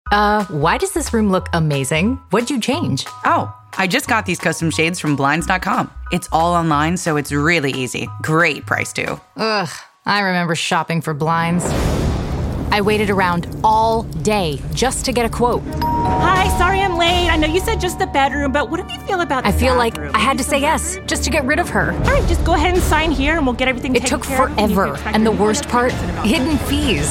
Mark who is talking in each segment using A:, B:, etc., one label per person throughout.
A: Why does this room look amazing? What'd you change?
B: Oh, I just got these custom shades from Blinds.com. It's all online, so it's really easy. Great price, too.
A: Ugh, I remember shopping for blinds. I waited around all day just to get a quote.
C: Hi, sorry I'm late. I know you said just the bedroom, but what do you feel about the
A: I feel
C: bathroom?
A: like I had to say yes just to get rid of her.
C: All right, just go ahead and sign here and we'll get everything
A: It
C: taken
A: took
C: care of.
A: forever, and the worst part, hidden fees.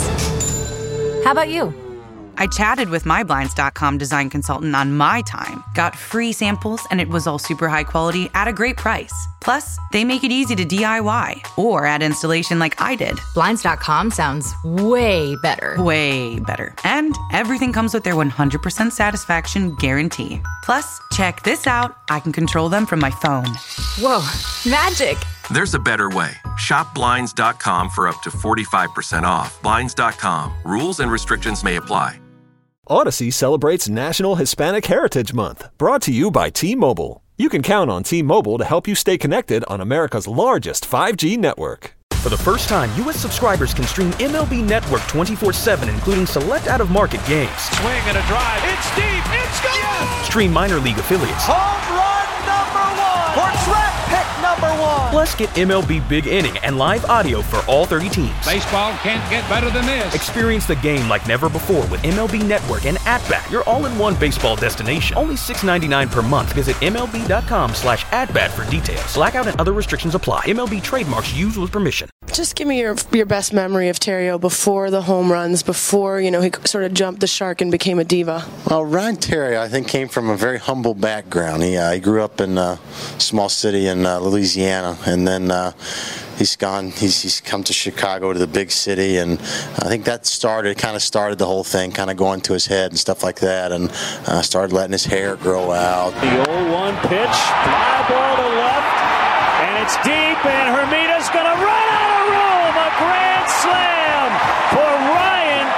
A: How about you?
B: I chatted with my Blinds.com design consultant on my time, got free samples, and it was all super high quality at a great price. Plus, they make it easy to DIY or add installation like I did.
A: Blinds.com sounds way better.
B: Way better. And everything comes with their 100% satisfaction guarantee. Plus, check this out. I can control them from my phone.
A: Whoa, magic.
D: There's a better way. Shop Blinds.com for up to 45% off. Blinds.com. Rules and restrictions may apply.
E: Odyssey celebrates National Hispanic Heritage Month, brought to you by T-Mobile. You can count on T-Mobile to help you stay connected on America's largest 5G network.
F: For the first time, U.S. subscribers can stream MLB Network 24/7, including select out-of-market games.
G: Swing and a drive. It's deep. It's gone. Yes!
F: Stream minor league affiliates.
G: Home run number one. Or draft pick number one.
F: Plus, get MLB Big Inning and live audio for all 30 teams.
G: Baseball can't get better than this.
F: Experience the game like never before with MLB Network and At-Bat, your all-in-one baseball destination. Only $6.99 per month. Visit MLB.com/atbat for details. Blackout and other restrictions apply. MLB trademarks used with permission.
H: Just give me your best memory of Theriot before the home runs, before, he sort of jumped the shark and became a diva.
I: Well, Ryan Theriot, I think, came from a very humble background. He grew up in a small city in Louisiana, and then he's come to Chicago, to the big city, and I think that kind of started the whole thing, kind of going to his head and stuff like that, and started letting his hair grow out.
J: The 0-1 pitch, fly ball to left, and it's deep, and Hermita's going to run out of room. A grand slam for Ryan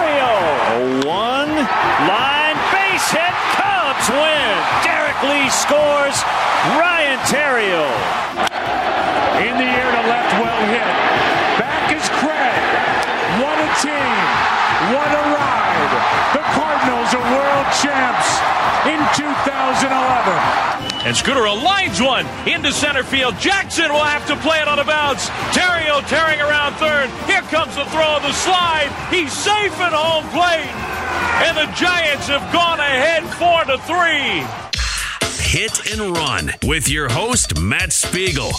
J: Theriot. 0-1, line, base hit, Cubs win. Derek Lee scores, Ryan Theriot. In the air to left, well hit. Back is Craig. What a team. What a ride. The Cardinals are world champs in 2011. And Scooter lines one into center field. Jackson will have to play it on a bounce. Theriot tearing around third. Here comes the throw of the slide. He's safe at home plate. And the Giants have gone ahead 4-3.
K: Hit and Run with your host, Matt Spiegel.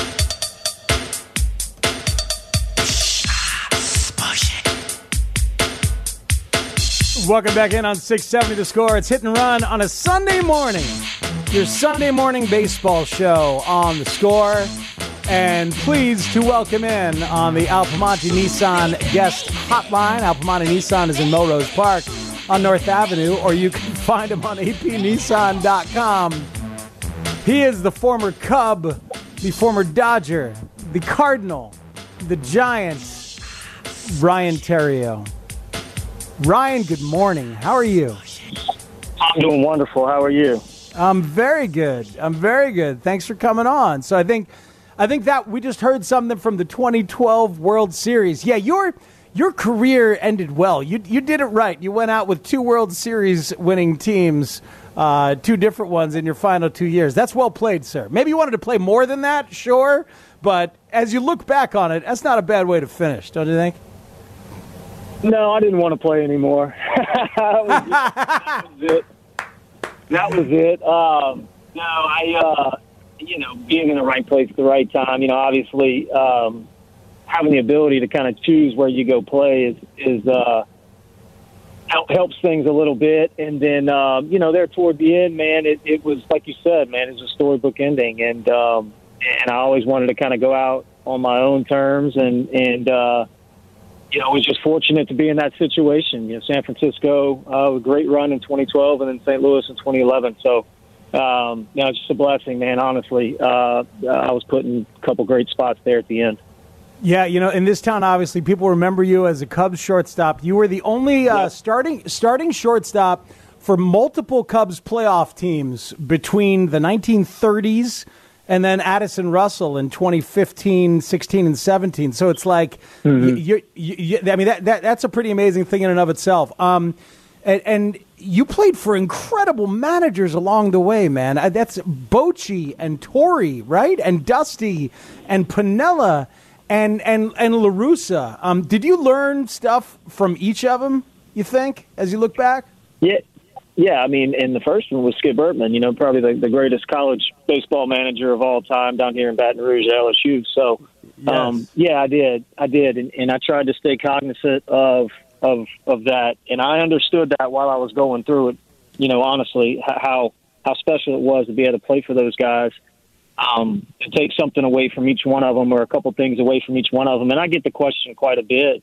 L: Welcome back in on 670 The Score. It's Hit and Run on a Sunday morning. Your Sunday morning baseball show on The Score. And pleased to welcome in on the Al Piemonte Nissan guest hotline. Al Piemonte Nissan is in Melrose Park on North Avenue, or you can find him on apnissan.com. He is the former Cub, the former Dodger, the Cardinal, the Giants, Ryan Theriot. Ryan, good morning. How are you?
M: I'm doing wonderful. How are you?
L: I'm very good. Thanks for coming on. So I think that we just heard something from the 2012 World Series. Yeah, your career ended well. You did it right. You went out with 2 World Series winning teams, 2 different ones in your final 2 years. That's well played, sir. Maybe you wanted to play more than that, sure. But as you look back on it, that's not a bad way to finish, don't you think?
M: No, I didn't want to play anymore. That was it. Being in the right place at the right time, obviously having the ability to kind of choose where you go play is helps things a little bit. And then, there toward the end, man, it was, like you said, man, it was a storybook ending. And I always wanted to kind of go out on my own terms and was just fortunate to be in that situation. San Francisco, a great run in 2012, and then St. Louis in 2011. So, it's just a blessing, man, honestly. I was put in a couple great spots there at the end.
L: Yeah, in this town, obviously, people remember you as a Cubs shortstop. You were the only starting shortstop for multiple Cubs playoff teams between the 1930s and then Addison Russell in 2015, 16, and 17. So it's like, that's a pretty amazing thing in and of itself. And you played for incredible managers along the way, man. That's Bochy and Torrey, right? And Dusty and Piniella and La Russa. Did you learn stuff from each of them, you think, as you look back?
M: Yeah. I mean, and the first one was Skip Bertman, probably the greatest college baseball manager of all time down here in Baton Rouge at LSU. So,
L: yes.
M: I did. And I tried to stay cognizant of that. And I understood that while I was going through it, honestly, how special it was to be able to play for those guys, and take something away from each one of them or a couple things away from each one of them. And I get the question quite a bit,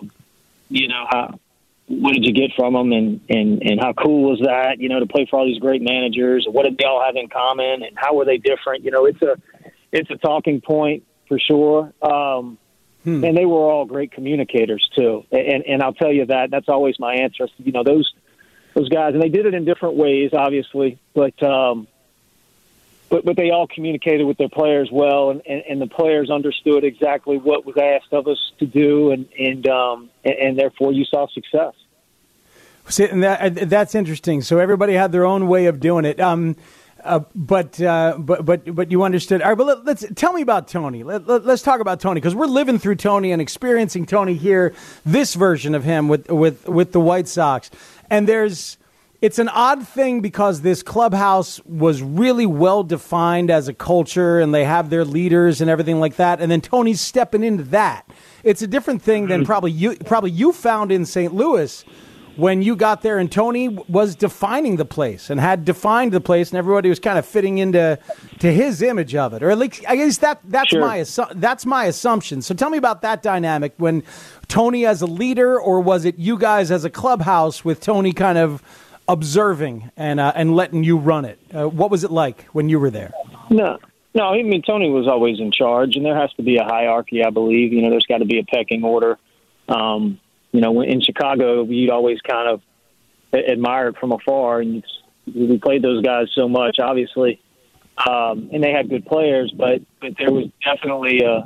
M: what did you get from them and how cool was that, to play for all these great managers? What did they all have in common and how were they different? It's a talking point for sure. And they were all great communicators too. And I'll tell you that's always my answer. Those guys, and they did it in different ways, obviously, but they all communicated with their players well, and the players understood exactly what was asked of us to do, and therefore you saw success.
L: See, and that's interesting. So everybody had their own way of doing it. But you understood. All right, but let's tell me about Tony. Let's talk about Tony, because we're living through Tony and experiencing Tony here, this version of him with the White Sox. And it's an odd thing because this clubhouse was really well defined as a culture, and they have their leaders and everything like that. And then Tony's stepping into that. It's a different thing than probably you found in St. Louis when you got there, and Tony was defining the place and had defined the place, and everybody was kind of fitting into his image of it, or at least I guess that's sure. That's my assumption. So tell me about that dynamic when Tony as a leader, or was it you guys as a clubhouse with Tony kind of observing and letting you run it? What was it like when you were there?
M: No. I mean, Tony was always in charge, and there has to be a hierarchy, I believe. There's got to be a pecking order. In Chicago, you'd always kind of admire it from afar, and we played those guys so much, obviously, and they had good players, but there was definitely a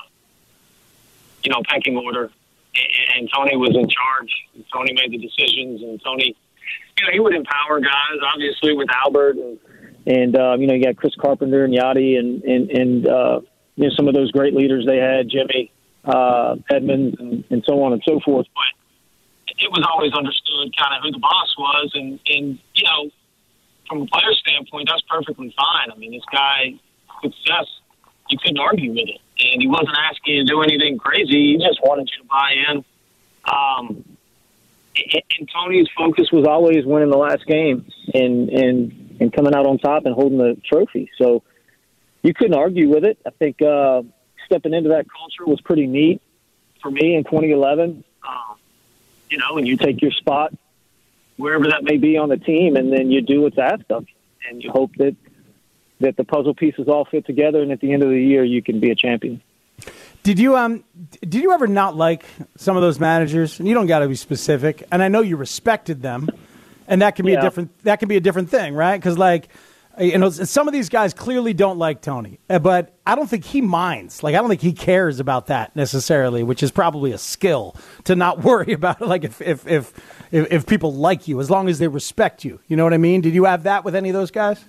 M: pecking order, and Tony was in charge. And Tony made the decisions, and Tony, he would empower guys, obviously, with Albert, and you got Chris Carpenter and Yachty, and some of those great leaders they had, Jimmy Edmonds, and so on and so forth. But it was always understood kind of who the boss was, and from a player standpoint, that's perfectly fine. I mean, this guy, success, you couldn't argue with it, and he wasn't asking you to do anything crazy. He just wanted you to buy in. And Tony's focus was always winning the last game and coming out on top and holding the trophy. So you couldn't argue with it. I think stepping into that culture was pretty neat for me in 2011. And you take your spot wherever that may be on the team, and then you do what's asked of you, and you hope that the puzzle pieces all fit together, and at the end of the year you can be a champion.
L: Did you ever not like some of those managers? And you don't got to be specific. And I know you respected them, and that can be a different thing, right? Because some of these guys clearly don't like Tony, but I don't think he minds. I don't think he cares about that necessarily, which is probably a skill to not worry about it. If people like you, as long as they respect you, you know what I mean? Did you have that with any of those guys?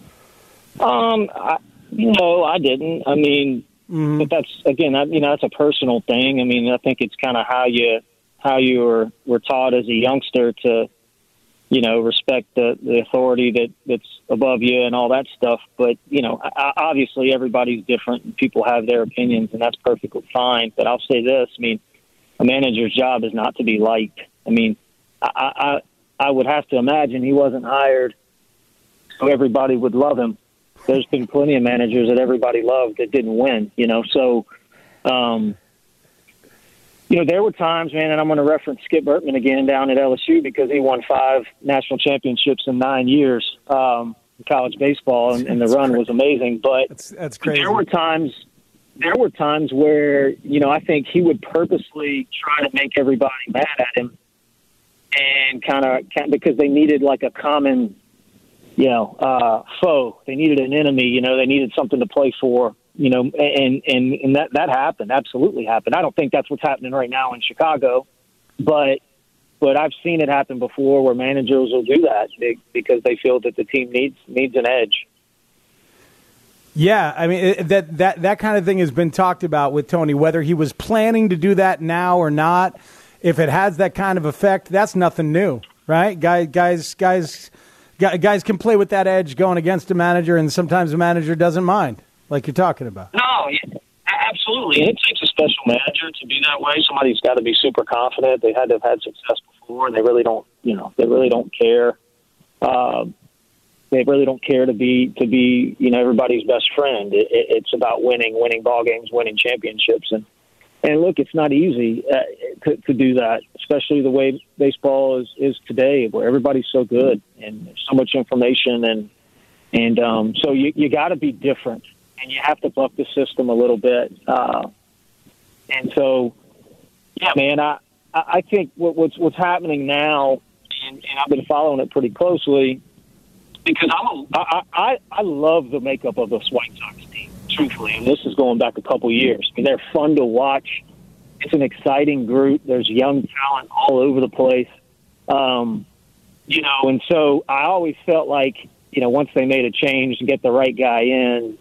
M: No, I didn't. I mean. Mm-hmm. But that's, again, that's a personal thing. I mean, I think it's kind of how you were taught as a youngster to, respect the authority that's above you and all that stuff. But, obviously everybody's different and people have their opinions, and that's perfectly fine. But I'll say this, I mean, a manager's job is not to be liked. I mean, I would have to imagine he wasn't hired so everybody would love him. There's been plenty of managers that everybody loved that didn't win, So, there were times, man, and I'm going to reference Skip Bertman again down at LSU because he won 5 national championships in 9 years in college baseball, and the run was amazing. But
L: that's crazy.
M: There were times where, I think he would purposely try to make everybody mad at him, and because they needed like a common foe. They needed an enemy, they needed something to play for, and that happened, absolutely happened. I don't think that's what's happening right now in Chicago, but But I've seen it happen before where managers will do that because they feel that the team needs an edge.
L: Yeah, I mean, that kind of thing has been talked about with Tony, whether he was planning to do that now or not. If it has that kind of effect, that's nothing new, right? Guys can play with that edge going against a manager, and sometimes the manager doesn't mind, like you're talking about.
M: No, absolutely. And it takes a special manager to be that way. Somebody's got to be super confident. They had to have had success before, and they really don't care. They really don't care to be everybody's best friend. It's about winning ball games, winning championships, and look, it's not easy to do that, especially the way baseball is today, where everybody's so good and there's so much information, and so you got to be different, and you have to buck the system a little bit. And so, yeah, man, I think what's happening now, and I've been following it pretty closely, because I love the makeup of this White Sox team, truthfully, and this is going back a couple years. I mean, they're fun to watch. It's an exciting group. There's young talent all over the place, and so I always felt like, once they made a change and get the right guy in,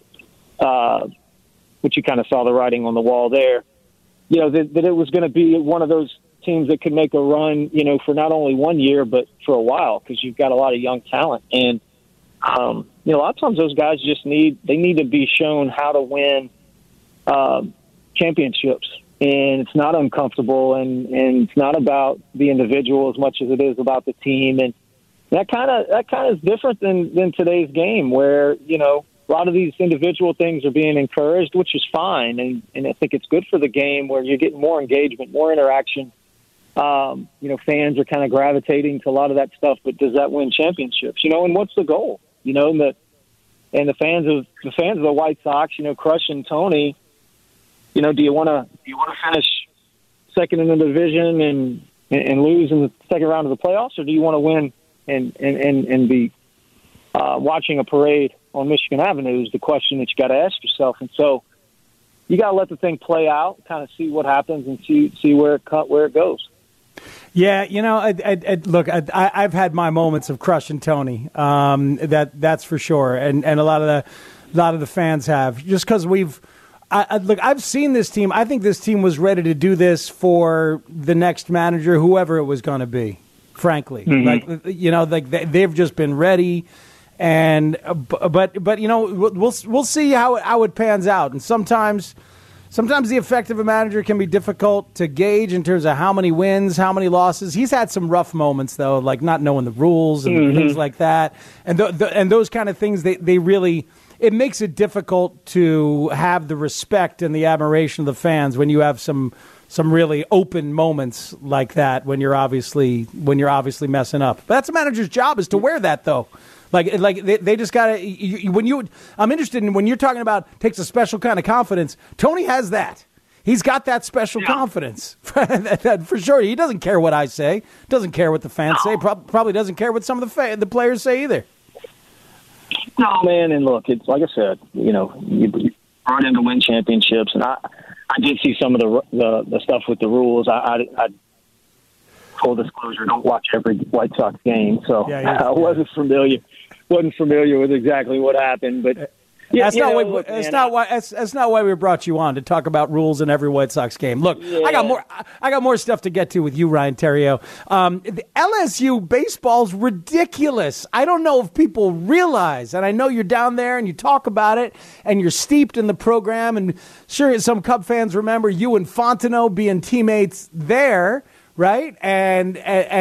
M: which you kind of saw the writing on the wall there, that it was going to be one of those teams that could make a run, for not only 1 year, but for a while, because you've got a lot of young talent. And, a lot of times those guys need to be shown how to win championships. And it's not uncomfortable, and it's not about the individual as much as it is about the team. And that kind of is different than today's game, where, a lot of these individual things are being encouraged, which is fine. And I think it's good for the game, where you're getting more engagement, more interaction. Fans are kind of gravitating to a lot of that stuff, but does that win championships? And what's the goal? And the fans of the White Sox, crushing Tony, do you want to finish second in the division and lose in the second round of the playoffs, or do you want to win and be watching a parade on Michigan Avenue? Is the question that you got to ask yourself. And so you got to let the thing play out, kind of see what happens, and see where it goes.
L: Yeah, look, I've had my moments of crushing Tony. That's for sure, and a lot of the fans have, just because I've seen this team. I think this team was ready to do this for the next manager, whoever it was going to be. Frankly, they've just been ready, and but we'll see how it pans out, and sometimes the effect of a manager can be difficult to gauge in terms of how many wins, how many losses. He's had some rough moments, though, like not knowing the rules and things like that. And those kind of things, they really, it makes it difficult to have the respect and the admiration of the fans when you have some really open moments like that, when you're obviously messing up. But that's a manager's job, is to wear that, though. Like they just got to. I'm interested in when you're talking about takes a special kind of confidence. Tony has that. He's got that special confidence for sure. He doesn't care what I say. Doesn't care what the fans say. Probably doesn't care what some of the players say either.
M: No, man. And look, it's like I said. You brought in to win championships, and I did see some of the stuff with the rules. I full disclosure, don't watch every White Sox game, so I wasn't familiar with exactly what happened. But
L: that's not why we brought you on, to talk about rules in every White Sox game. Look, I got more stuff to get to with you, Ryan Theriot. The LSU baseball's ridiculous. I don't know if people realize, and I know you're down there and you talk about it and you're steeped in the program, and sure, some Cub fans remember you and Fontenot being teammates there, right? And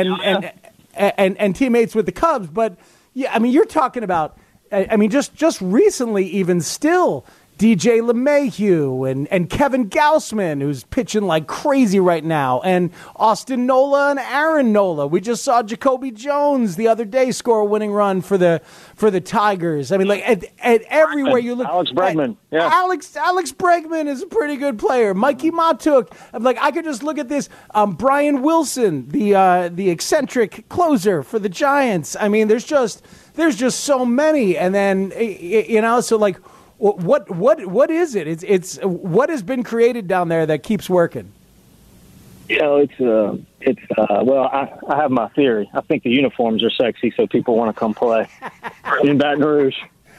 L: teammates with the Cubs. But yeah, I mean, you're talking about, just recently, even still, DJ LeMahieu and Kevin Gausman, who's pitching like crazy right now, and Austin Nola and Aaron Nola. We just saw Jacoby Jones the other day score a winning run for the Tigers. I mean, like at everywhere you look,
M: Alex Bregman,
L: Alex Bregman is a pretty good player. Mikey Matuk. I could just look at this. Brian Wilson, the eccentric closer for the Giants. I mean, there's just so many, and then so like. What is it? It's what has been created down there that keeps working?
M: It's It's well, I have my theory. I think the uniforms are sexy, so people want to come play in Baton Rouge.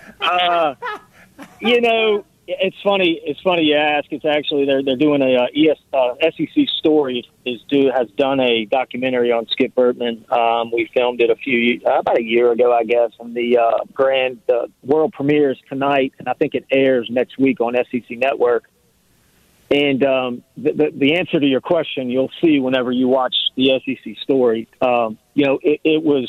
M: You know, it's funny. It's funny you ask. It's actually they're doing a SEC Story has done a documentary on Skip Bertman. We filmed it about a year ago, I guess, and the world premieres tonight, and I think it airs next week on SEC Network. And the answer to your question, you'll see whenever you watch the SEC Story. You know, it was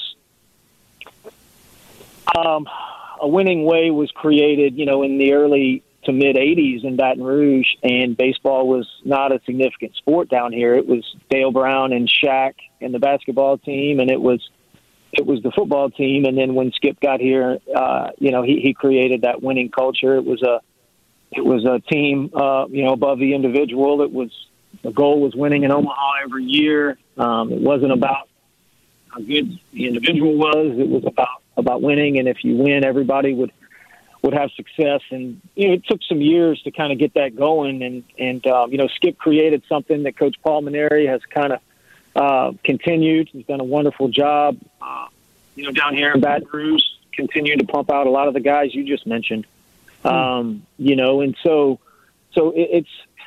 M: a winning way was created, you know, in the early to mid 80s in Baton Rouge, and baseball was not a significant sport down here. It was Dale Brown and Shaq and the basketball team, and it was the football team. And then when Skip got here, you know, he created that winning culture. It was a team, you know, above the individual. The goal was winning in Omaha every year. It wasn't about how good the individual was. It was about winning, and if you win, everybody would have success. And, you know, it took some years to kind of get that going. And you know, Skip created something that Coach Paul Mainieri has kind of continued. He's done a wonderful job, you know, down here in Baton Rouge, continuing to pump out a lot of the guys you just mentioned. You know, and so it's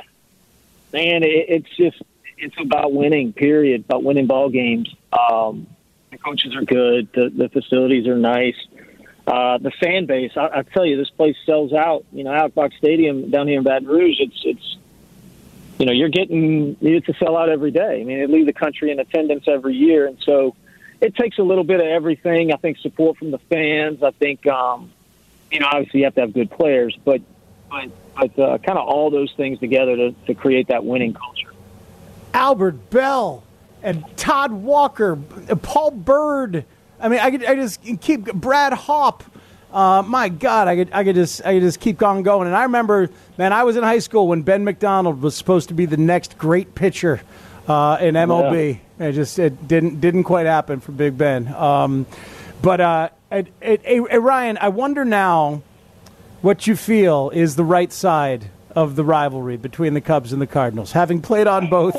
M: about winning, period, about winning ball games. The coaches are good. The facilities are nice. The fan base, I tell you, this place sells out. You know, Outback Stadium down here in Baton Rouge, it's you know, it's a sellout every day. I mean, they leave the country in attendance every year. And so it takes a little bit of everything. I think support from the fans. I think, you know, obviously you have to have good players, but kind of all those things together to create that winning culture.
L: Albert Bell and Todd Walker, Paul Bird. I mean, I just keep Brad Hopp. My God, I could just keep on going. And I remember, man, I was in high school when Ben McDonald was supposed to be the next great pitcher in MLB. Yeah. It didn't quite happen for Big Ben. But Ryan, I wonder now what you feel is the right side of the rivalry between the Cubs and the Cardinals, having played on both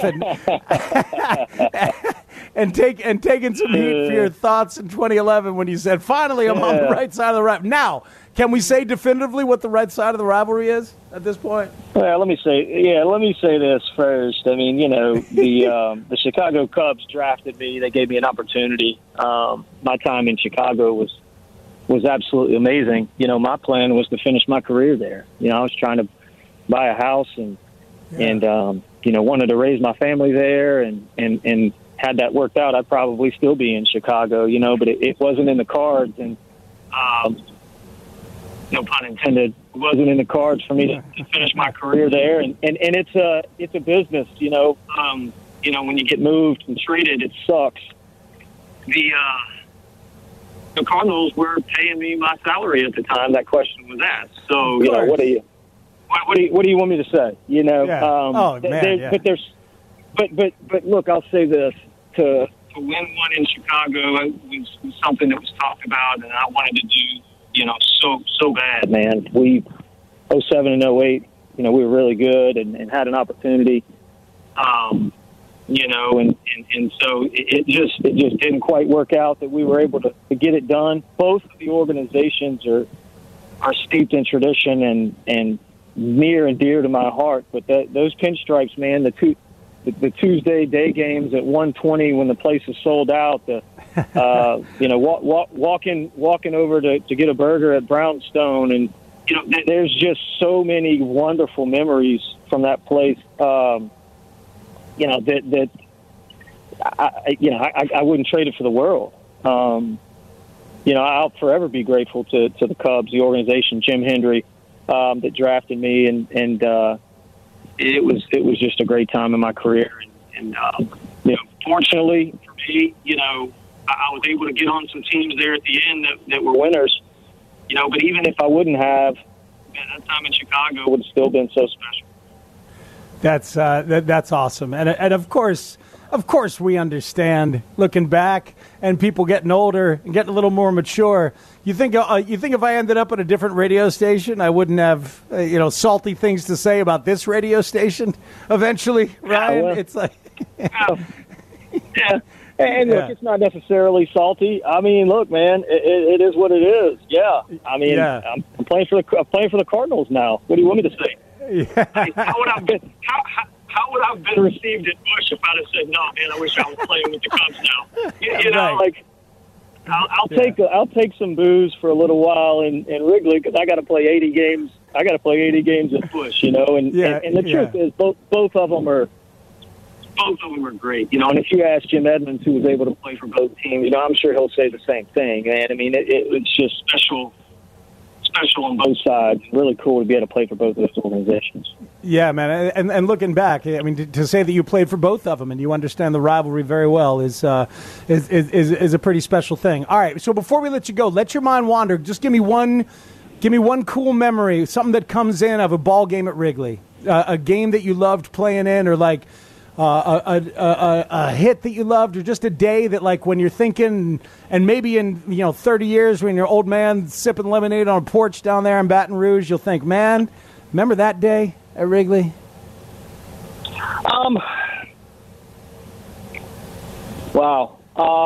L: and taken some heat for your thoughts in 2011 when you said, finally, I'm on the right side of the rivalry. Now, can we say definitively what the right side of the rivalry is at this point?
M: Well, let me say this first. I mean, you know, the Chicago Cubs drafted me. They gave me an opportunity. My time in Chicago was absolutely amazing. You know, my plan was to finish my career there. You know, I was trying to buy a house and you know, wanted to raise my family there, and had that worked out, I'd probably still be in Chicago, you know, but it wasn't in the cards, and no pun intended, it wasn't in the cards for me to finish my career there. And it's a business, you know, when you get moved and traded, it sucks. The Cardinals were paying me my salary at the time that question was asked. So, you know, what do you want me to say? You know, but look, I'll say this: to win one in Chicago was something that was talked about, and I wanted to do, you know, so bad, man. 07 and 08, you know, we were really good and had an opportunity, you know, and so it just didn't quite work out that we were able to get it done. Both of the organizations are steeped in tradition and near and dear to my heart, but those pinstripes, man, the Tuesday day games at 1:20 when the place is sold out, you know, walking over to get a burger at Brownstone, and you know, there's just so many wonderful memories from that place. You know, that I wouldn't trade it for the world. You know, I'll forever be grateful to the Cubs, the organization, Jim Hendry, that drafted me, and it was just a great time in my career. And you know, fortunately for me, you know, I was able to get on some teams there at the end that were winners. You know, but even if I wouldn't have, man, that time in Chicago would have still been so special.
L: That's awesome, and of course we understand looking back and people getting older and getting a little more mature. You think if I ended up at a different radio station, I wouldn't have you know, salty things to say about this radio station eventually, Ryan?
M: Yeah, well,
L: it's like
M: Yeah. And look, it's not necessarily salty. I mean, look, man, it is what it is. Yeah. I mean, I'm playing for the Cardinals now. What do you want me to say?
L: Yeah.
M: How would I have been? How would I have been received at Busch if I'd have said, "No, man, I wish I was playing with the Cubs now"? You know, like I'll take some booze for a little while in Wrigley because I got to play 80 games. I got to play 80 games at Busch, you know. And the truth is, both of them are great, you know. And if you ask Jim Edmonds, who was able to play for both teams, you know, I'm sure he'll say the same thing. And I mean, it's just special on both sides. Really cool to be able to play for both of those organizations.
L: Yeah, man. And looking back, I mean, to say that you played for both of them and you understand the rivalry very well is a pretty special thing. All right, so before we let you go, let your mind wander. Just give me one cool memory, something that comes in of a ball game at Wrigley, a game that you loved playing in, or like a hit that you loved, or just a day that, like, when you're thinking, and maybe in 30 years when you're an old man sipping lemonade on a porch down there in Baton Rouge, you'll think, man, remember that day at Wrigley?
M: Wow.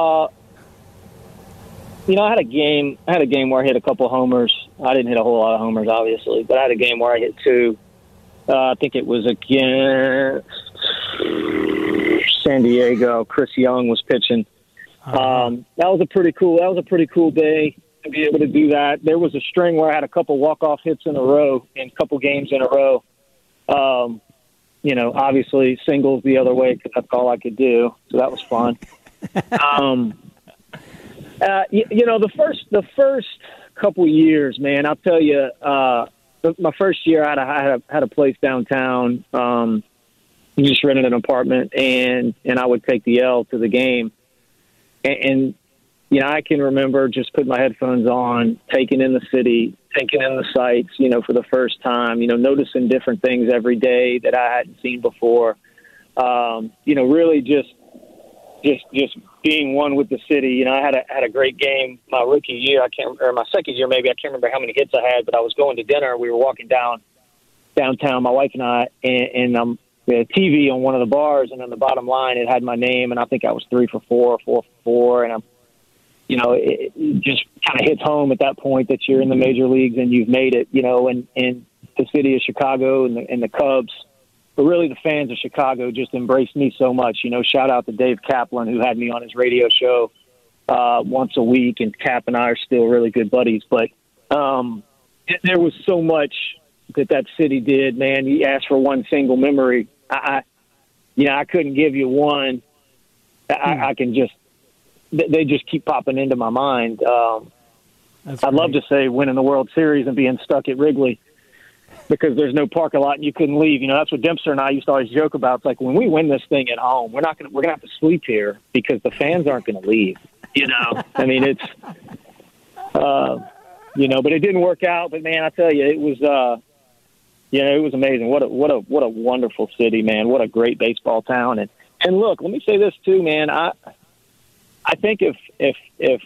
M: I had a game where I hit a couple homers. I didn't hit a whole lot of homers, obviously, but I had a game where I hit two. I think it was against San Diego. Chris Young was pitching. That was a pretty cool day to be able to do that. There was a string where I had a couple walk-off hits in a row, in a couple games in a row. Obviously singles the other way because that's all I could do. So that was fun. The first couple years, man, I'll tell you, my first year I had a place downtown. Just rented an apartment, and I would take the L to the game. And I can remember just putting my headphones on, taking in the city, taking in the sights, for the first time, noticing different things every day that I hadn't seen before. Really just being one with the city. I had a great game my rookie year. My second year, maybe. I can't remember how many hits I had, but I was going to dinner. We were walking downtown, my wife and I, and we had a TV on one of the bars, and on the bottom line, it had my name, and I think I was 3 for 4, 4 for 4, and it just kind of hits home at that point that you're in the major leagues and you've made it, and the city of Chicago and the Cubs, but really the fans of Chicago just embraced me so much. Shout out to Dave Kaplan, who had me on his radio show once a week, and Cap and I are still really good buddies. But there was so much that city did, man. You asked for one single memory. I couldn't give you one. I can just, they just keep popping into my mind. I'd love to say winning the World Series and being stuck at Wrigley because there's no parking lot and you couldn't leave. That's what Dempster and I used to always joke about. It's like, when we win this thing at home, we're gonna have to sleep here because the fans aren't going to leave. I mean, it's, but it didn't work out. But man, I tell you, it was. It was amazing. What a wonderful city, man. What a great baseball town. And look, let me say this too, man. I think if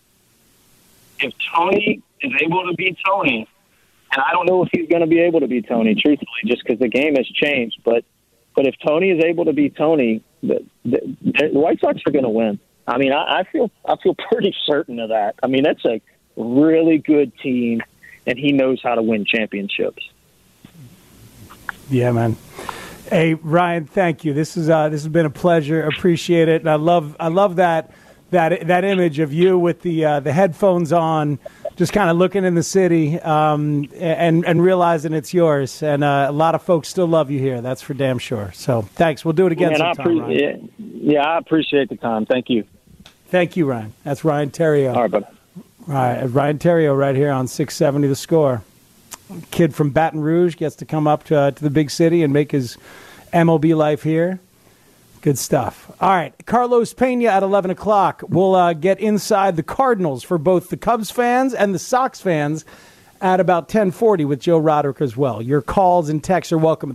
M: Tony is able to beat Tony, and I don't know if he's going to be able to beat Tony, truthfully, just because the game has changed. But if Tony is able to beat Tony, the White Sox are going to win. I mean, I feel pretty certain of that. I mean, that's a really good team, and he knows how to win championships.
L: Yeah, man. Hey, Ryan, thank you. This has been a pleasure. Appreciate it. And I love that image of you with the headphones on, just kind of looking in the city and realizing it's yours. And a lot of folks still love you here. That's for damn sure. So thanks. We'll do it again sometime, Ryan.
M: Yeah, I appreciate the time. Thank you.
L: Thank you, Ryan. That's Ryan Theriot.
M: All right, buddy.
L: Ryan Theriot right here on 670 The Score. Kid from Baton Rouge gets to come up to the big city and make his MLB life here. Good stuff. All right, Carlos Pena at 11 o'clock. We'll get inside the Cardinals for both the Cubs fans and the Sox fans at about 10:40 with Joe Roderick as well. Your calls and texts are welcome at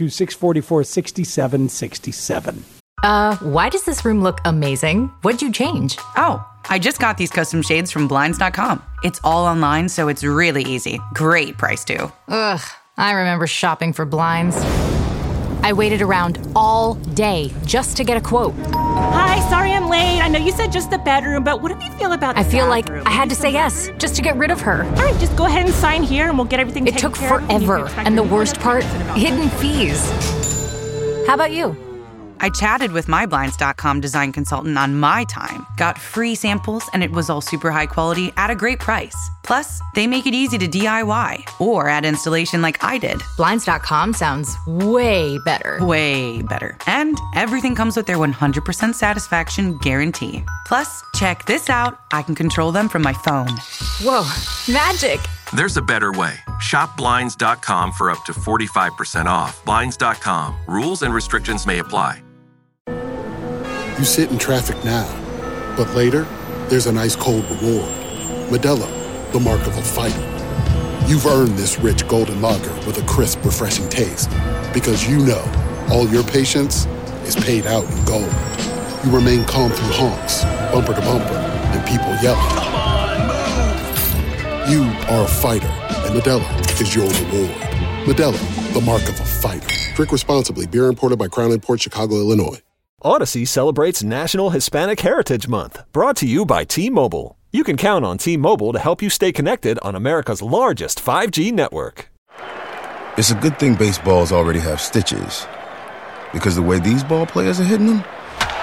L: 312-644-6767.
A: Why does this room look amazing? What'd you change?
B: Oh, I just got these custom shades from Blinds.com. It's all online, so it's really easy. Great price, too.
A: Ugh, I remember shopping for blinds. I waited around all day just to get a quote.
C: Hi, sorry I'm late. I know you said just the bedroom, but what do you feel about the
A: I feel like
C: bathroom?
A: I had to say yes just to get rid of her.
C: All right, just go ahead and sign here and we'll get everything
A: It
C: taken
A: took
C: care of.
A: forever, and the worst part, hidden fees. How about you?
B: I chatted with MyBlinds.com design consultant on my time, got free samples, and it was all super high quality at a great price. Plus, they make it easy to DIY or add installation like I did.
A: Blinds.com sounds way better.
B: Way better. And everything comes with their 100% satisfaction guarantee. Plus, check this out. I can control them from my phone.
A: Whoa, magic.
D: There's a better way. Shop Blinds.com for up to 45% off. Blinds.com. Rules and restrictions may apply.
N: You sit in traffic now, but later, there's an ice-cold reward. Modelo, the mark of a fighter. You've earned this rich golden lager with a crisp, refreshing taste. Because you know all your patience is paid out in gold. You remain calm through honks, bumper to bumper, and people yelling. Come on, move! You are a fighter, and Modelo is your reward. Modelo, the mark of a fighter. Drink responsibly. Beer imported by Crown Imports, Chicago, Illinois.
E: Odyssey celebrates National Hispanic Heritage Month, brought to you by T-Mobile. You can count on T-Mobile to help you stay connected on America's largest 5G network.
O: It's a good thing baseballs already have stitches, because the way these ball players are hitting them,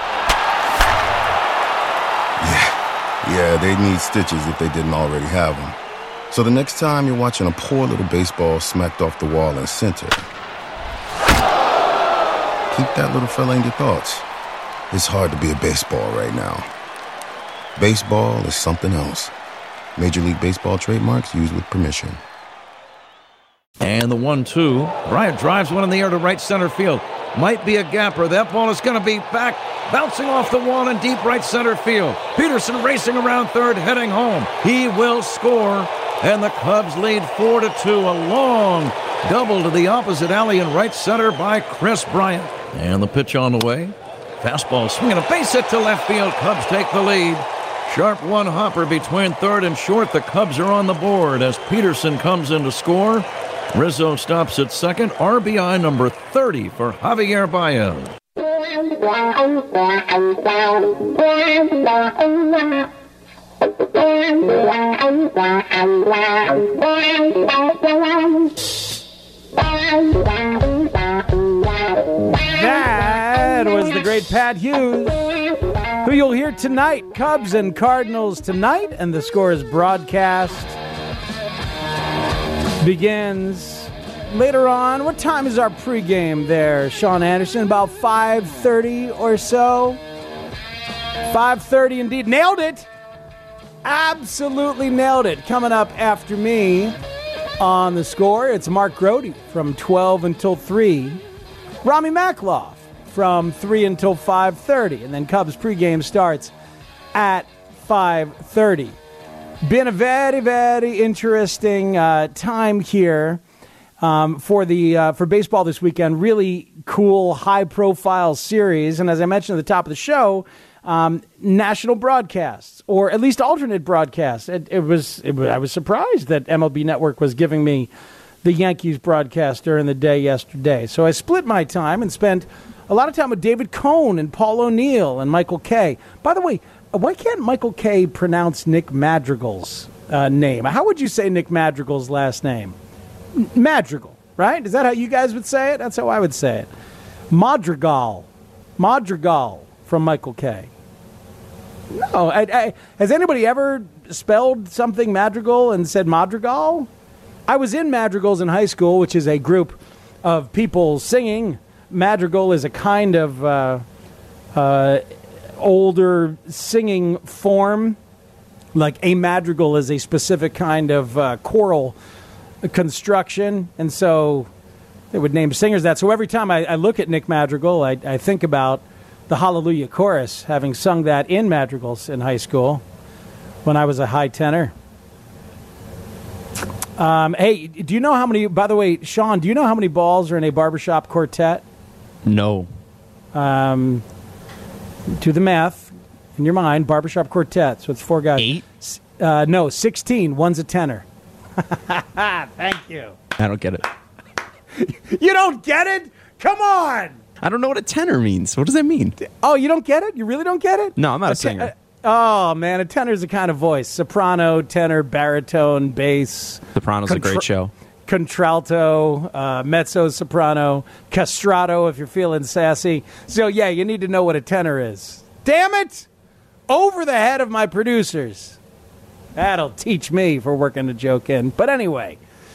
O: yeah, they need stitches if they didn't already have them. So the next time you're watching a poor little baseball smacked off the wall in center, keep that little fella in your thoughts. It's hard to be a baseball right now. Baseball is something else. Major League Baseball trademarks used with permission.
P: And the 1-2. Bryant drives one in the air to right center field. Might be a gapper. That ball is going to be back, bouncing off the wall in deep right center field. Peterson racing around third, heading home. He will score, and the Cubs lead 4-2. A long double to the opposite alley in right center by Chris Bryant. And the pitch on the way. Fastball swinging a base hit to left field. Cubs take the lead. Sharp one hopper between third and short. The Cubs are on the board as Peterson comes in to score. Rizzo stops at second. RBI number 30 for Javier Baez.
L: That was the great Pat Hughes, who you'll hear tonight. Cubs and Cardinals tonight, and the Score's broadcast begins later on. What time is our pregame there, Sean Anderson? About 5:30 or so? 5:30 indeed. Nailed it! Absolutely nailed it. Coming up after me on the Score, it's Mark Grody from 12 until 3. Rami Makloff from 3 until 5:30. And then Cubs pregame starts at 5:30. Been a very, very interesting time here for baseball this weekend. Really cool, high-profile series. And as I mentioned at the top of the show, national broadcasts, or at least alternate broadcasts. I was surprised that MLB Network was giving me the Yankees broadcast during the day yesterday. So I split my time and spent a lot of time with David Cohn and Paul O'Neill and Michael Kay. By the way, why can't Michael Kay pronounce Nick Madrigal's name? How would you say Nick Madrigal's last name? Madrigal, right? Is that how you guys would say it? That's how I would say it. Madrigal from Michael Kay. No, has anybody ever spelled something Madrigal and said Madrigal? I was in Madrigals in high school, which is a group of people singing. Madrigal is a kind of older singing form. Like a madrigal is a specific kind of choral construction, and so they would name singers that. So every time I look at Nick Madrigal, I think about the Hallelujah Chorus, having sung that in madrigals in high school when I was a high tenor. Hey, do you know how many, by the way, Sean, do you know how many balls are in a barbershop quartet?
P: No.
L: Do the math in your mind. Barbershop quartet, so it's 4 guys.
P: 8?
L: No, 16. One's a tenor. Thank you.
P: I don't get it.
L: You don't get it? Come on!
Q: I don't know what a tenor means. What does that mean?
L: Oh, you don't get it? You really don't get it?
Q: No, I'm not a singer.
L: Oh, man, a tenor is a kind of voice. Soprano, tenor, baritone, bass.
Q: Soprano's a great show.
L: Contralto, mezzo-soprano, castrato if you're feeling sassy. So, yeah, you need to know what a tenor is. Damn it! Over the head of my producers. That'll teach me for working the joke in. But anyway,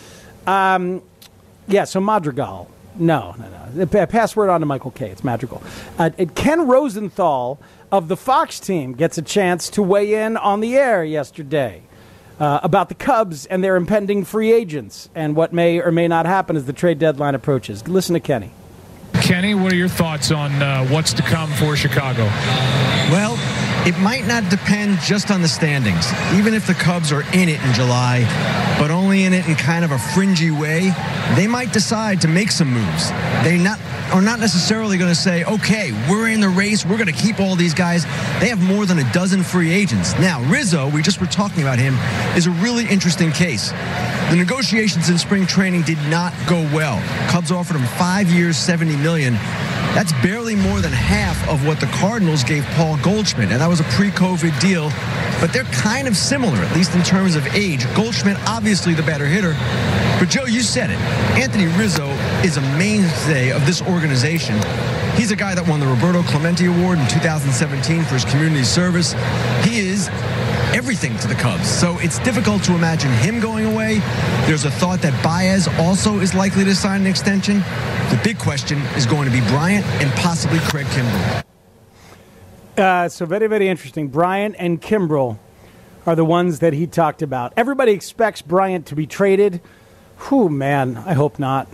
L: so Madrigal. No. Password on to Michael K. It's Madrigal. Ken Rosenthal of the Fox team gets a chance to weigh in on the air yesterday about the Cubs and their impending free agents and what may or may not happen as the trade deadline approaches. Listen to Kenny.
R: Kenny, what are your thoughts on what's to come for Chicago?
S: Well, it might not depend just on the standings. Even if the Cubs are in it in July, but only in it in kind of a fringy way, they might decide to make some moves. They are not necessarily going to say, okay, we're in the race, we're going to keep all these guys. They have more than a dozen free agents. Now, Rizzo, we just were talking about him, is a really interesting case. The negotiations in spring training did not go well. Cubs offered him 5 years, $70 million. That's barely more than half of what the Cardinals gave Paul Goldschmidt, and that was a pre-COVID deal. But they're kind of similar, at least in terms of age. Goldschmidt, obviously the better hitter. But, Joe, you said it. Anthony Rizzo is a mainstay of this organization. He's a guy that won the Roberto Clemente Award in 2017 for his community service. He is everything to the Cubs. So it's difficult to imagine him going away. There's a thought that Baez also is likely to sign an extension. The big question is going to be Bryant and possibly Craig Kimbrell.
L: So very, very interesting. Bryant and Kimbrell are the ones that he talked about. Everybody expects Bryant to be traded. Whew, man, I hope not.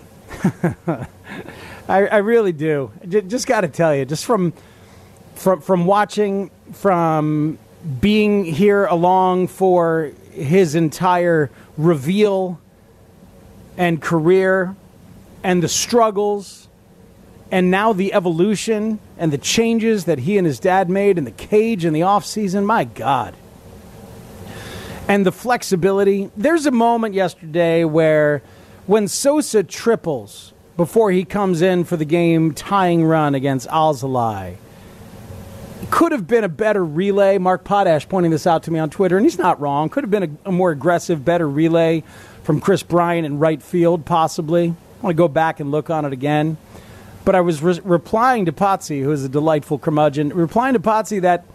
L: I really do. Just got to tell you, just from watching, from being here along for his entire reveal and career and the struggles and now the evolution and the changes that he and his dad made in the cage in the offseason, my God. And the flexibility. There's a moment yesterday where when Sosa triples before he comes in for the game tying run against Alzolay, could have been a better relay. Mark Potash pointing this out to me on Twitter, and he's not wrong. Could have been a more aggressive, better relay from Chris Bryant in right field, possibly. I want to go back and look on it again. But I was replying to Potsy, who is a delightful curmudgeon, replying to Potsy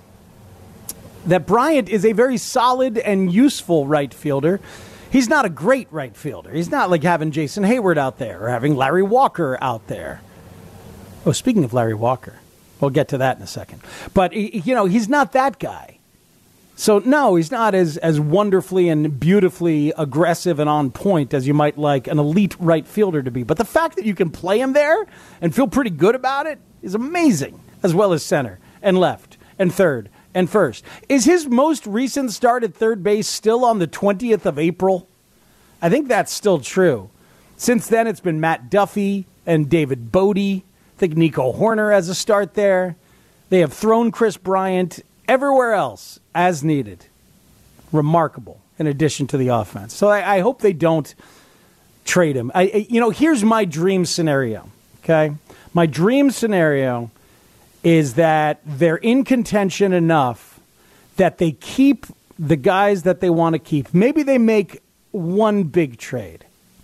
L: that Bryant is a very solid and useful right fielder. He's not a great right fielder. He's not like having Jason Hayward out there or having Larry Walker out there. Oh, speaking of Larry Walker, we'll get to that in a second. But, he's not that guy. So, no, he's not as wonderfully and beautifully aggressive and on point as you might like an elite right fielder to be. But the fact that you can play him there and feel pretty good about it is amazing, as well as center and left and third and first. Is his most recent start at third base still on the 20th of April? I think that's still true. Since then, it's been Matt Duffy and David Bodie. I think Nico Horner has a start there. They have thrown Chris Bryant everywhere else as needed. Remarkable, in addition to the offense. So I hope they don't trade him. Here's my dream scenario, okay? My dream scenario is that they're in contention enough that they keep the guys that they want to keep. Maybe they make one big trade.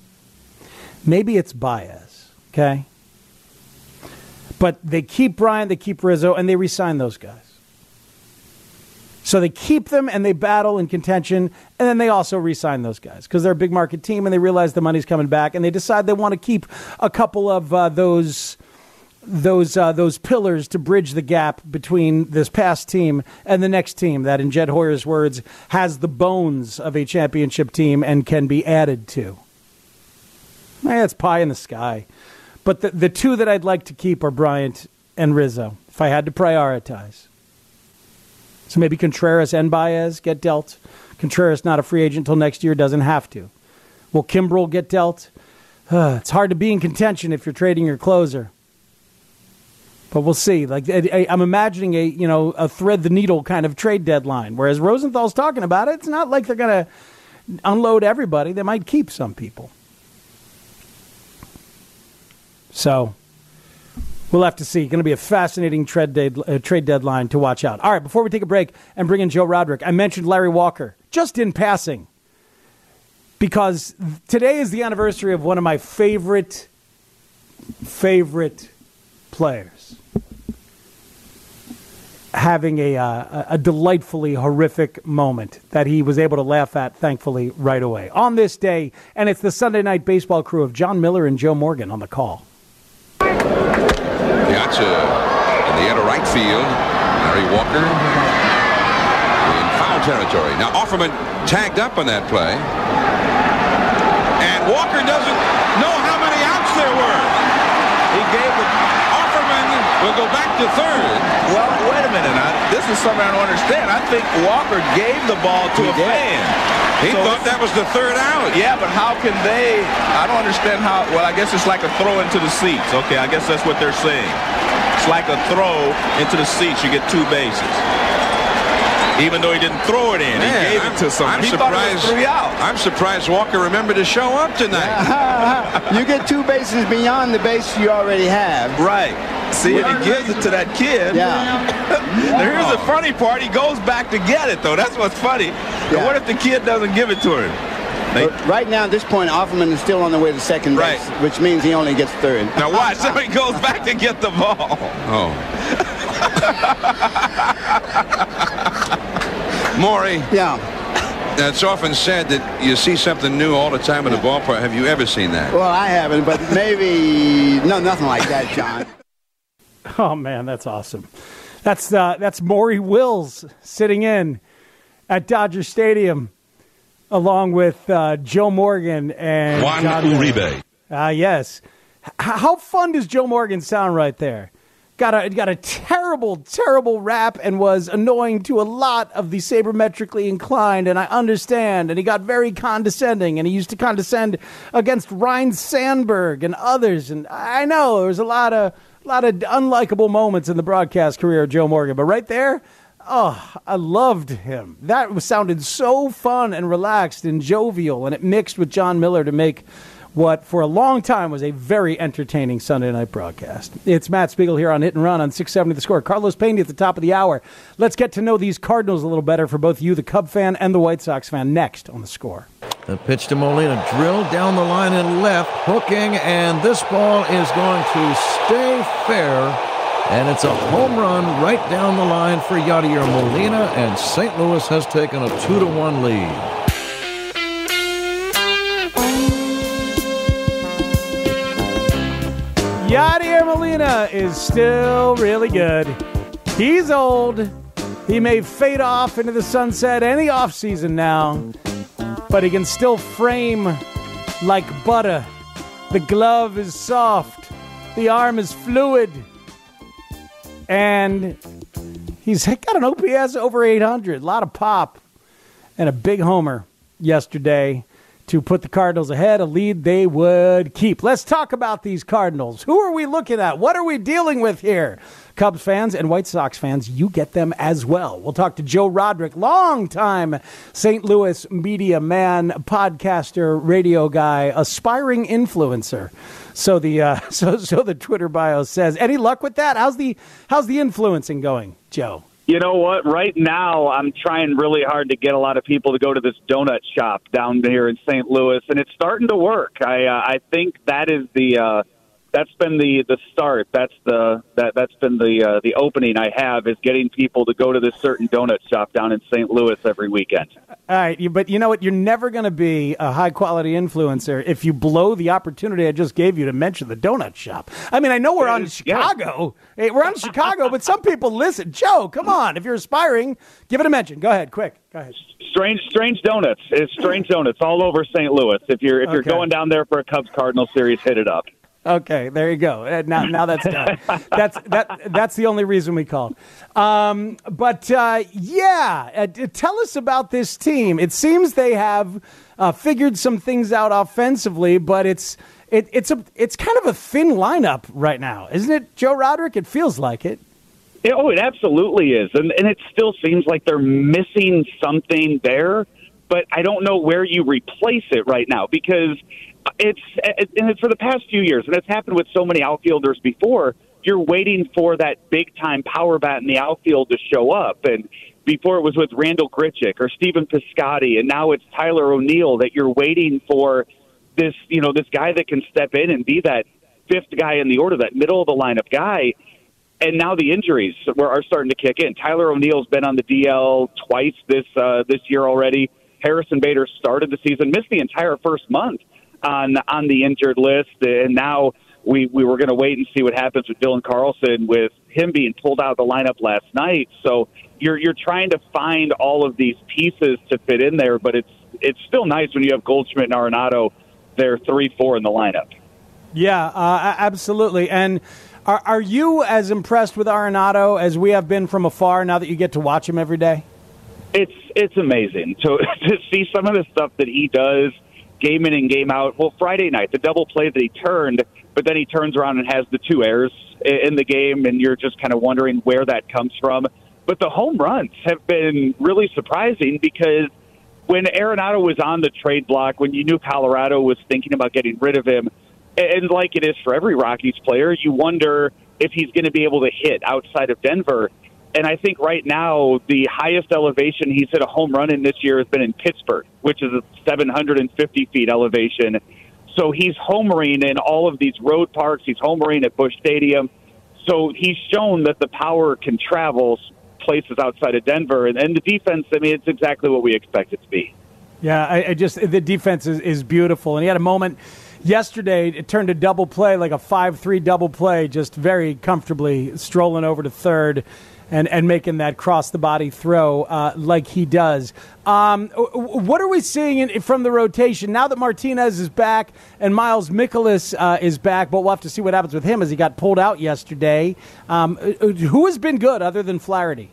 L: Maybe it's Baez, okay? But they keep Bryant, they keep Rizzo, and they re-sign those guys. So they keep them and they battle in contention, and then they also re-sign those guys because they're a big market team and they realize the money's coming back, and they decide they want to keep a couple of those pillars to bridge the gap between this past team and the next team that, in Jed Hoyer's words, has the bones of a championship team and can be added to. It's pie in the sky. But the two that I'd like to keep are Bryant and Rizzo, if I had to prioritize. So maybe Contreras and Baez get dealt. Contreras not a free agent until next year, doesn't have to. Will Kimbrell get dealt? It's hard to be in contention if you're trading your closer. But we'll see. Like I'm imagining a thread the needle kind of trade deadline. Whereas Rosenthal's talking about it, it's not like they're going to unload everybody. They might keep some people. So We'll have to see. Going to be a fascinating trade deadline to watch out. All right, before we take a break and bring in Joe Roderick, I mentioned Larry Walker just in passing because today is the anniversary of one of my favorite players having a delightfully horrific moment that he was able to laugh at, thankfully, right away. On this day, and it's the Sunday Night Baseball crew of John Miller and Joe Morgan on the call.
T: Piazza in the end of right field. Larry Walker in foul territory. Now Offerman tagged up on that play. And Walker doesn't know how many outs there were. He gave it. Offerman will go back to third.
U: Well, wait a minute. This is something I don't understand. I think Walker gave the ball to a fan.
T: He thought that was the third out.
U: Yeah, but how can they? I don't understand how. Well, I guess it's like a throw into the seats. Okay, I guess that's what they're saying. It's like a throw into the seats. You get 2 bases. Even though he didn't throw it in, he gave it to someone. He thought it was 3 out.
T: I'm surprised Walker remembered to show up tonight.
V: You get 2 bases beyond the base you already have.
U: Right. See, and he gives it to that kid.
V: Yeah.
U: Here's the funny part. He goes back to get it, though. That's what's funny. Yeah. And what if the kid doesn't give it to him?
V: Right now, at this point, Offerman is still on the way to second base, which means he only gets third.
U: Now watch. So he goes back to get the ball.
T: Oh. Maury.
V: Yeah.
T: It's often said that you see something new all the time in the ballpark. Have you ever seen that?
V: Well, I haven't, but maybe nothing like that, John.
L: Oh man, that's awesome. That's Maury Wills sitting in at Dodger Stadium, along with Joe Morgan and
K: Juan
L: John
K: Uribe.
L: Yes. How fun does Joe Morgan sound right there? Got a terrible rap and was annoying to a lot of the sabermetrically inclined, and I understand. And he got very condescending, and he used to condescend against Ryne Sandberg and others. And I know there was a lot of unlikable moments in the broadcast career of Joe Morgan, but right there, oh, I loved him. That sounded so fun and relaxed and jovial, and it mixed with John Miller to make what for a long time was a very entertaining Sunday night broadcast. It's Matt Spiegel here on Hit and Run on 670 The Score. Carlos Pena at the top of the hour. Let's get to know these Cardinals a little better for both you, the Cub fan, and the White Sox fan, next on The Score.
P: The pitch to Molina, drilled down the line and left, hooking, and this ball is going to stay fair, and it's a home run right down the line for Yadier Molina, and St. Louis has taken a 2-1 lead.
L: Yadier Molina is still really good. He's old. He may fade off into the sunset any offseason now, but he can still frame like butter. The glove is soft. The arm is fluid. And he's got an OPS over 800. A lot of pop. And a big homer yesterday to put the Cardinals ahead, a lead they would keep. Let's talk about these Cardinals. Who are we looking at? What are we dealing with here? Cubs fans and White Sox fans, you get them as well. We'll talk to Joe Roderick, longtime St. Louis media man, podcaster, radio guy, aspiring influencer. So the Twitter bio says. Any luck with that? How's the influencing going, Joe?
W: You know what? Right now, I'm trying really hard to get a lot of people to go to this donut shop down here in St. Louis, and it's starting to work. I think that is that's been the start. That's been the opening I have, is getting people to go to this certain donut shop down in St. Louis every weekend.
L: All right, but you know what? You're never going to be a high-quality influencer if you blow the opportunity I just gave you to mention the donut shop. I mean, I know we're on Chicago. Yeah. Hey, we're on Chicago, but some people listen. Joe, come on. If you're aspiring, give it a mention. Go ahead, quick. Go ahead.
W: Strange Donuts. It's Strange Donuts all over St. Louis. If you're going down there for a Cubs-Cardinals series, hit it up.
L: Okay, there you go. Now that's done. That's the only reason we called. Tell us about this team. It seems they have figured some things out offensively, but it's kind of a thin lineup right now, isn't it, Joe Roderick? It feels like it.
W: Oh, it absolutely is, and it still seems like they're missing something there, but I don't know where you replace it right now, because it's for the past few years, and it's happened with so many outfielders before, you're waiting for that big-time power bat in the outfield to show up. And before it was with Randall Grichuk or Stephen Piscotty, and now it's Tyler O'Neill that you're waiting for this, this guy that can step in and be that fifth guy in the order, that middle-of-the-lineup guy. And now the injuries are starting to kick in. Tyler O'Neill's been on the DL twice this year already. Harrison Bader started the season, missed the entire first month on the injured list, and now we were going to wait and see what happens with Dylan Carlson, with him being pulled out of the lineup last night. So you're trying to find all of these pieces to fit in there, but it's still nice when you have Goldschmidt and Arenado. They're 3-4 in the lineup.
L: Yeah, absolutely. And are you as impressed with Arenado as we have been from afar now that you get to watch him every day?
W: It's amazing to see some of the stuff that he does game in and game out. Well, Friday night, the double play that he turned, but then he turns around and has the 2 errors in the game, and you're just kind of wondering where that comes from. But the home runs have been really surprising, because when Arenado was on the trade block, when you knew Colorado was thinking about getting rid of him, and like it is for every Rockies player, you wonder if he's going to be able to hit outside of Denver. And I think right now the highest elevation he's hit a home run in this year has been in Pittsburgh, which is a 750 feet elevation. So he's homering in all of these road parks. He's homering at Busch Stadium. So he's shown that the power can travel places outside of Denver. And the defense, I mean, it's exactly what we expect it to be.
L: Yeah, the defense is beautiful. And he had a moment yesterday, it turned a double play, like a 5-3 double play, just very comfortably strolling over to third and making that cross-the-body throw like he does. What are we seeing from the rotation? Now that Martinez is back and Miles Mikolas is back, but we'll have to see what happens with him as he got pulled out yesterday. Who has been good other than Flaherty?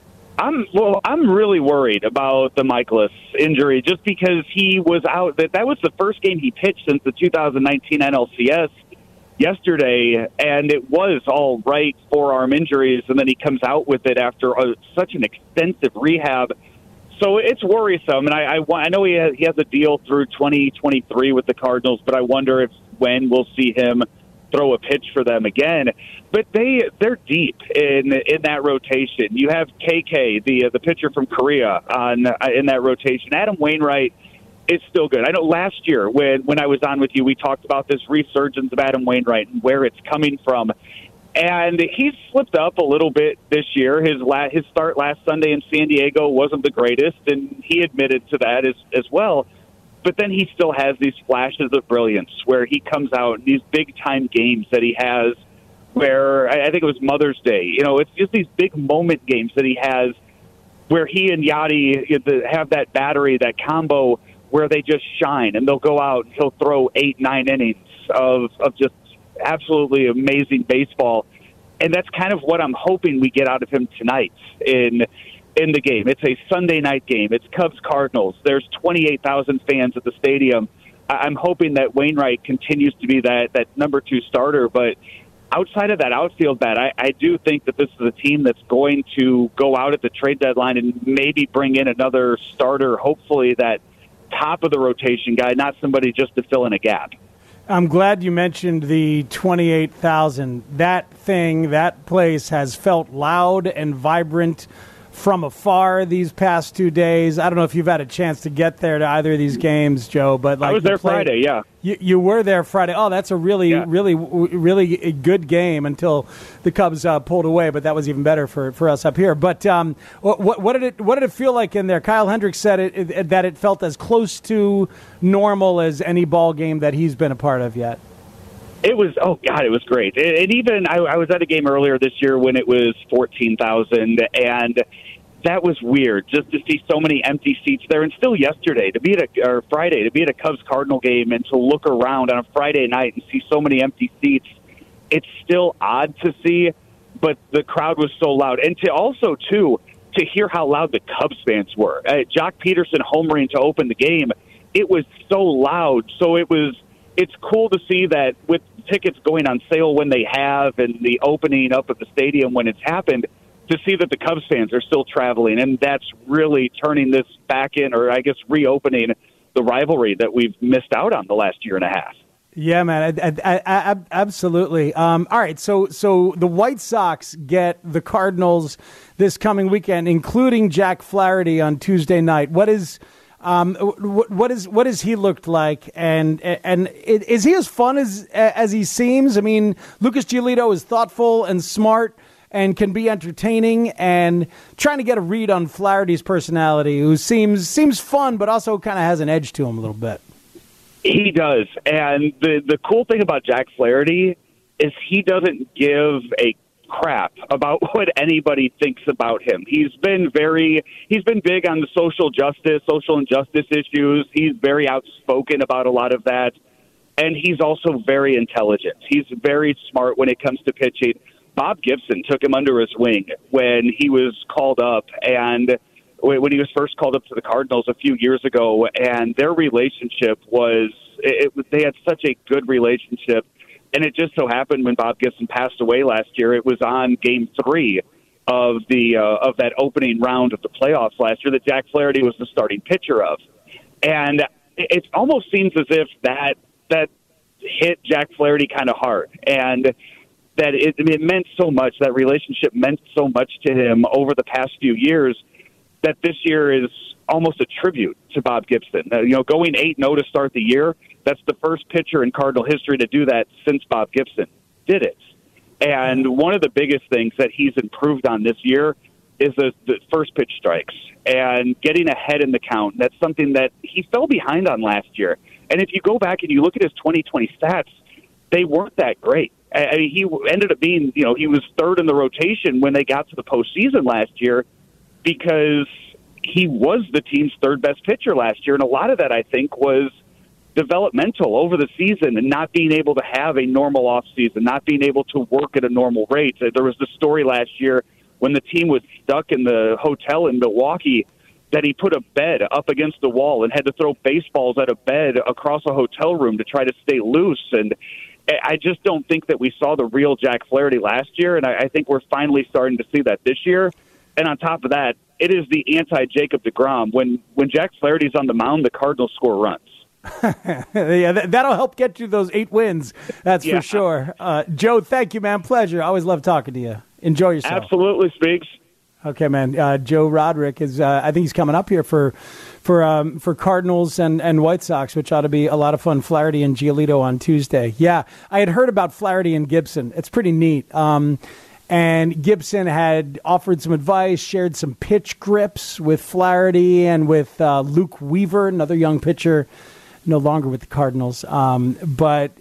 W: I'm really worried about the Mikolas injury, just because he was out. That was the first game he pitched since the 2019 NLCS yesterday, and it was all right forearm injuries, and then he comes out with it after such an extensive rehab. So it's worrisome, and I know he has a deal through 2023 with the Cardinals, but I wonder when we'll see him throw a pitch for them again. But they're deep in that rotation. You have KK, the pitcher from Korea, in that rotation. Adam Wainwright is still good. I know last year when I was on with you, we talked about this resurgence of Adam Wainwright and where it's coming from. And he's slipped up a little bit this year. His start last Sunday in San Diego wasn't the greatest, and he admitted to that as well. But then he still has these flashes of brilliance where he comes out in these big-time games that he has, where I think it was Mother's Day. It's just these big moment games that he has where he and Yadi have that battery, that combo, where they just shine, and they'll go out and he'll throw 8-9 innings of just absolutely amazing baseball. And that's kind of what I'm hoping we get out of him tonight in the game. It's a Sunday night game. It's Cubs-Cardinals. There's 28,000 fans at the stadium. I'm hoping that Wainwright continues to be that number 2 starter, but outside of that outfield bat, I do think that this is a team that's going to go out at the trade deadline and maybe bring in another starter, hopefully that top of the rotation guy, not somebody just to fill in a gap.
L: I'm glad you mentioned the 28,000. That place has felt loud and vibrant from afar these past 2 days. I don't know if you've had a chance to get there to either of these games, Joe, but
W: I was there Friday, yeah.
L: You were there Friday. Oh, that's a really good game until the Cubs pulled away, but that was even better for us up here. But what did it feel like in there? Kyle Hendricks said that it felt as close to normal as any ball game that he's been a part of yet.
W: It was, it was great. And even I was at a game earlier this year when it was 14,000, and that was weird just to see so many empty seats there. And still yesterday, Friday, to be at a Cubs-Cardinal game and to look around on a Friday night and see so many empty seats, it's still odd to see, but the crowd was so loud. And to hear how loud the Cubs fans were. Jock Peterson homering to open the game, it was so loud. So it's cool to see that with tickets going on sale when they have and the opening up of the stadium when it's happened, to see that the Cubs fans are still traveling. And that's really turning this back in, or I guess reopening the rivalry that we've missed out on the last year and a half.
L: Yeah, man, I absolutely. All right, so the White Sox get the Cardinals this coming weekend, including Jack Flaherty on Tuesday night. What does he looked like, and is he as fun as he seems? I mean, Lucas Giolito is thoughtful and smart and can be entertaining, and trying to get a read on Flaherty's personality, who seems fun, but also kind of has an edge to him a little bit.
W: He does. And the cool thing about Jack Flaherty is he doesn't give a crap about what anybody thinks about him. He's been big on the social injustice issues. He's very outspoken about a lot of that. And he's also very intelligent. He's very smart when it comes to pitching. Bob Gibson took him under his wing when he was called up, and when he was first called up to the Cardinals a few years ago, and their relationship they had such a good relationship. And it just so happened when Bob Gibson passed away last year, it was on Game 3 of that opening round of the playoffs last year that Jack Flaherty was the starting pitcher of. And it almost seems as if that hit Jack Flaherty kind of hard, and that it meant so much. That relationship meant so much to him over the past few years that this year is almost a tribute to Bob Gibson. Going 8-0 to start the year, that's the first pitcher in Cardinal history to do that since Bob Gibson did it. And one of the biggest things that he's improved on this year is the first pitch strikes and getting ahead in the count. That's something that he fell behind on last year. And if you go back and you look at his 2020 stats, they weren't that great. I mean, he ended up being, he was third in the rotation when they got to the postseason last year because he was the team's third best pitcher last year. And a lot of that, I think, was developmental over the season and not being able to have a normal offseason, not being able to work at a normal rate. There was the story last year when the team was stuck in the hotel in Milwaukee that he put a bed up against the wall and had to throw baseballs at a bed across a hotel room to try to stay loose. And I just don't think that we saw the real Jack Flaherty last year, and I think we're finally starting to see that this year. And on top of that, it is the anti-Jacob deGrom. When Jack Flaherty's on the mound, the Cardinals score runs.
L: Yeah, that'll help get you those 8 wins. That's for sure. Joe, thank you, man. Pleasure. I always love talking to you. Enjoy yourself.
W: Absolutely, Speaks.
L: Okay, man. Joe Roderick is. I think he's coming up here for Cardinals and White Sox, which ought to be a lot of fun. Flaherty and Giolito on Tuesday. Yeah, I had heard about Flaherty and Gibson. It's pretty neat. And Gibson had offered some advice, shared some pitch grips with Flaherty and with Luke Weaver, another young pitcher, no longer with the Cardinals. But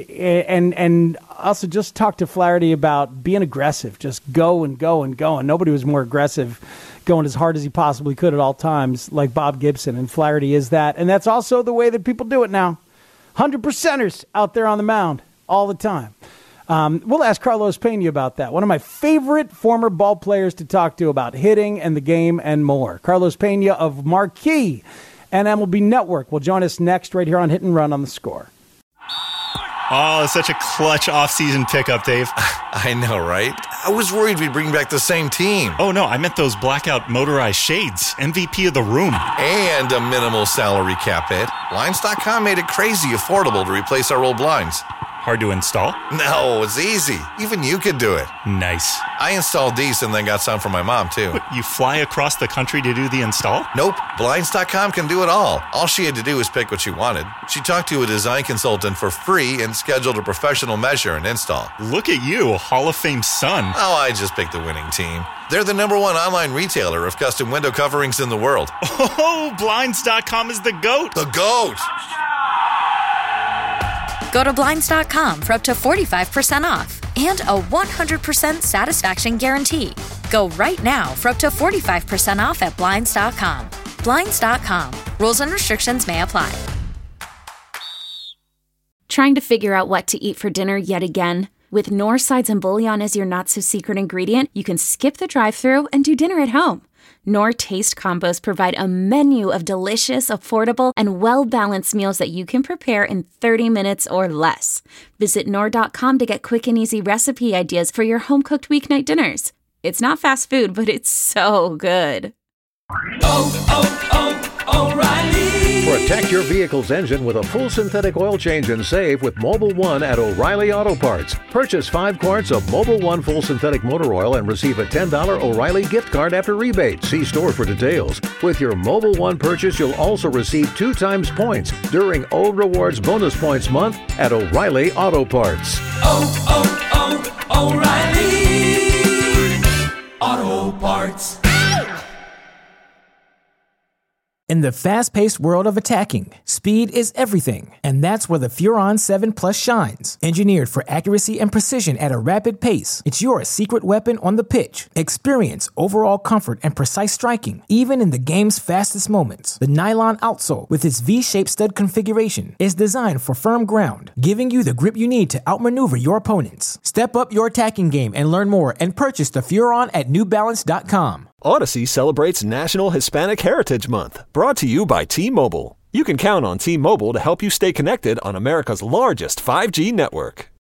L: also just talked to Flaherty about being aggressive, just go and go and go. And nobody was more aggressive, going as hard as he possibly could at all times, like Bob Gibson. And Flaherty is that. And that's also the way that people do it now. 100%ers out there on the mound all the time. We'll ask Carlos Pena about that. One of my favorite former ball players to talk to about hitting and the game and more. Carlos Pena of Marquee and MLB Network will join us next right here on Hit and Run on The Score.
F: Oh, such a clutch off-season pickup, Dave.
G: I know, right? I was worried we'd bring back the same team.
F: Oh, no, I meant those blackout motorized shades. MVP of the room.
G: And a minimal salary cap hit. Blinds.com made it crazy affordable to replace our old blinds.
F: Hard to install?
G: No, it's easy. Even you could do it.
F: Nice.
G: I installed these and then got some for my mom, too.
F: But you fly across the country to do the install?
G: Nope. Blinds.com can do it all. All she had to do was pick what she wanted. She talked to a design consultant for free and scheduled a professional measure and install.
F: Look at you, Hall of Fame son.
G: Oh, I just picked the winning team. They're the #1 online retailer of custom window coverings in the world.
F: Oh, Blinds.com is the GOAT.
G: The GOAT.
H: Go to Blinds.com for up to 45% off and a 100% satisfaction guarantee. Go right now for up to 45% off at Blinds.com. Blinds.com. Rules and restrictions may apply.
X: Trying to figure out what to eat for dinner yet again? With Knorr sides and bouillon as your not-so-secret ingredient, you can skip the drive-thru and do dinner at home. Knorr Taste Combos provide a menu of delicious, affordable, and well-balanced meals that you can prepare in 30 minutes or less. Visit Knorr.com to get quick and easy recipe ideas for your home-cooked weeknight dinners. It's not fast food, but it's so good.
Y: O'Reilly.
Z: For a
C: Protect your vehicle's engine with a full synthetic oil change and save with Mobil 1 at O'Reilly Auto Parts. Purchase 5 quarts of Mobil 1 full synthetic motor oil and receive a $10 O'Reilly gift card after rebate. See store for details. With your Mobil 1 purchase, you'll also receive 2 times points during O Rewards Bonus Points Month at O'Reilly Auto Parts.
I: O'Reilly Auto Parts.
J: In the fast-paced world of attacking, speed is everything, and that's where the Furon 7 Plus shines. Engineered for accuracy and precision at a rapid pace, it's your secret weapon on the pitch. Experience overall comfort and precise striking, even in the game's fastest moments. The nylon outsole, with its V-shaped stud configuration, is designed for firm ground, giving you the grip you need to outmaneuver your opponents. Step up your attacking game and learn more and purchase the Furon at NewBalance.com.
E: Odyssey celebrates National Hispanic Heritage Month, brought to you by T-Mobile. You can count on T-Mobile to help you stay connected on America's largest 5G network.